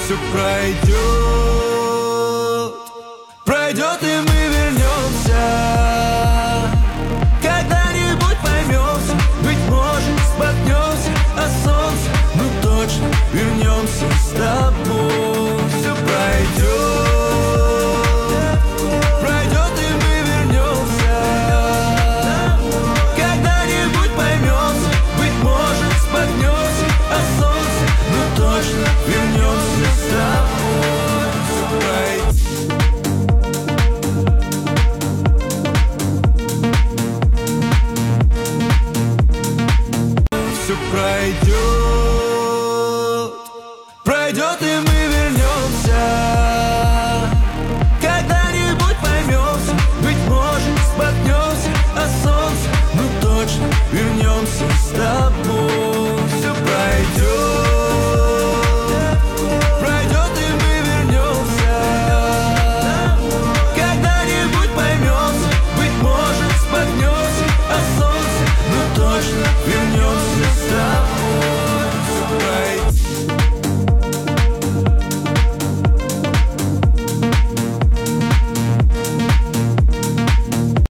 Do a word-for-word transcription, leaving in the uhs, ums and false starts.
Все пройдет, пройдет, и мы вернемся. Когда-нибудь поймемся, быть может, споткнемся о солнце, но точно вернемся с тобой. Все пройдет, пройдет, и мы вернемся. Когда-нибудь поймемся, быть может, споткнемся о солнце, но точно вернемся с тобой. Все пройдет. Все пройдет, пройдет, и мы вернемся. Когда-нибудь поймемся, быть может, споткнемся о солнце, но точно вернемся с тобой. Все пройдет, пройдет, и мы вернемся. Когда-нибудь поймемся, быть может, споткнемся о солнце, но точно вернемся с тобой. Все пройдет.